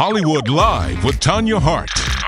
Hollywood Live with Tanya Hart.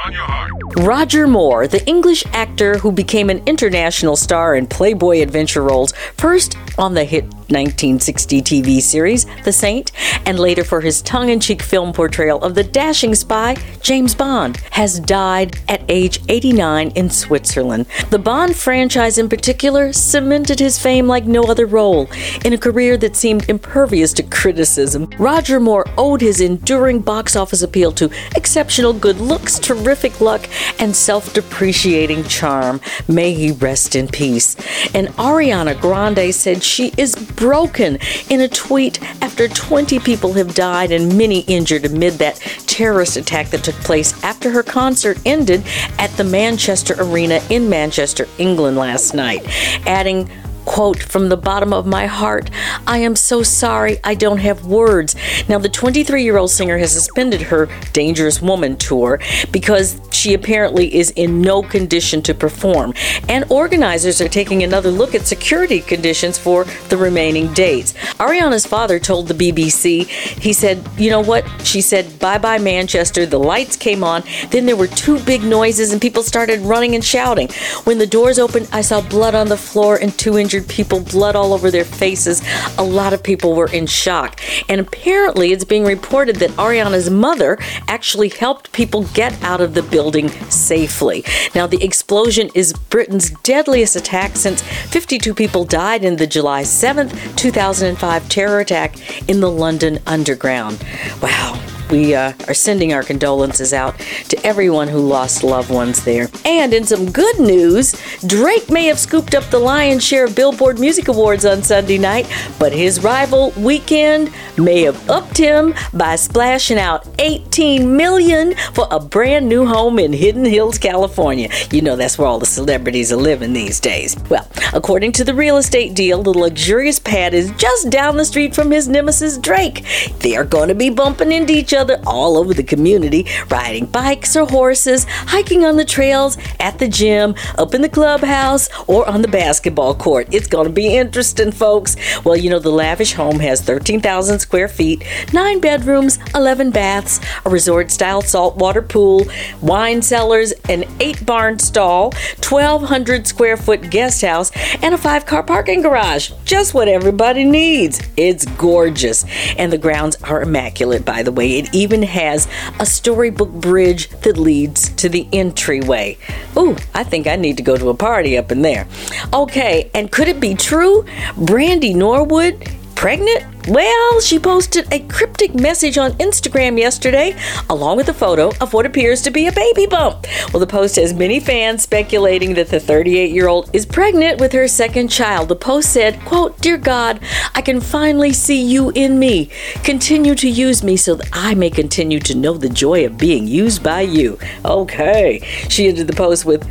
Roger Moore, the English actor who became an international star in Playboy adventure roles, first on the hit 1960 TV series The Saint, and later for his tongue-in-cheek film portrayal of the dashing spy James Bond, has died at age 89 in Switzerland. The Bond franchise in particular cemented his fame like no other role. In a career that seemed impervious to criticism, Roger Moore owed his enduring box office appeal to exceptional good looks, terrific luck, and self-depreciating charm. May he rest in peace. And Ariana Grande said she is broken in a tweet after 20 people have died and many injured amid that terrorist attack that took place after her concert ended at the Manchester Arena in Manchester, England last night, adding, quote, "From the bottom of my heart, I am so sorry, I don't have words." Now, the 23-year-old singer has suspended her Dangerous Woman tour because she apparently is in no condition to perform. And organizers are taking another look at security conditions for the remaining dates. Ariana's father told the BBC, he said, "You know what?" She said, "Bye-bye Manchester." The lights came on. Then there were two big noises and people started running and shouting. When the doors opened, I saw blood on the floor and two injured people, blood all over their faces. A lot of people were in shock. And apparently it's being reported that Ariana's mother actually helped people get out of the building safely. Now, the explosion is Britain's deadliest attack since 52 people died in the July 7th, 2005 terror attack in the London Underground. Wow. We are sending our condolences out to everyone who lost loved ones there. And in some good news, Drake may have scooped up the lion's share of Billboard Music Awards on Sunday night, but his rival Weeknd may have upped him by splashing out $18 million for a brand new home in Hidden Hills, California. You know that's where all the celebrities are living these days. Well, according to the real estate deal, the luxurious pad is just down the street from his nemesis Drake. They are going to be bumping into each other all over the community, riding bikes or horses, hiking on the trails, at the gym, up in the clubhouse, or on the basketball court. It's going to be interesting, folks. Well, you know, the lavish home has 13,000 square feet, 9 bedrooms, 11 baths, a resort-style saltwater pool, wine cellars, an 8-barn stall, 1,200 square foot guest house, and a 5-car parking garage. Just what everybody needs. It's gorgeous. And the grounds are immaculate, by the way. It even has a storybook bridge that leads to the entryway. Ooh, I think I need to go to a party up in there. Okay, and could it be true? Brandy Norwood pregnant? Well, she posted a cryptic message on Instagram yesterday, along with a photo of what appears to be a baby bump. Well, the post has many fans speculating that the 38-year-old is pregnant with her second child. The post said, quote, "Dear God, I can finally see you in me. Continue to use me so that I may continue to know the joy of being used by you." Okay. She ended the post with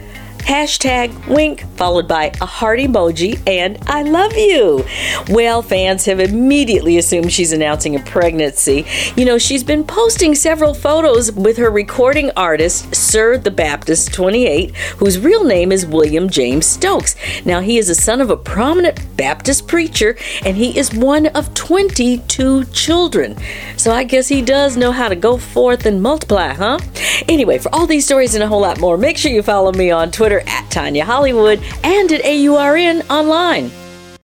#wink, followed by a heart emoji and "I love you." Well, fans have immediately assumed she's announcing a pregnancy. You know, she's been posting several photos with her recording artist, Sir the Baptist, 28, whose real name is William James Stokes. Now, he is a son of a prominent Baptist preacher, and he is one of 22 children. So I guess he does know how to go forth and multiply, huh? Anyway, for all these stories and a whole lot more, make sure you follow me on Twitter at Tanya Hollywood and at AURN online.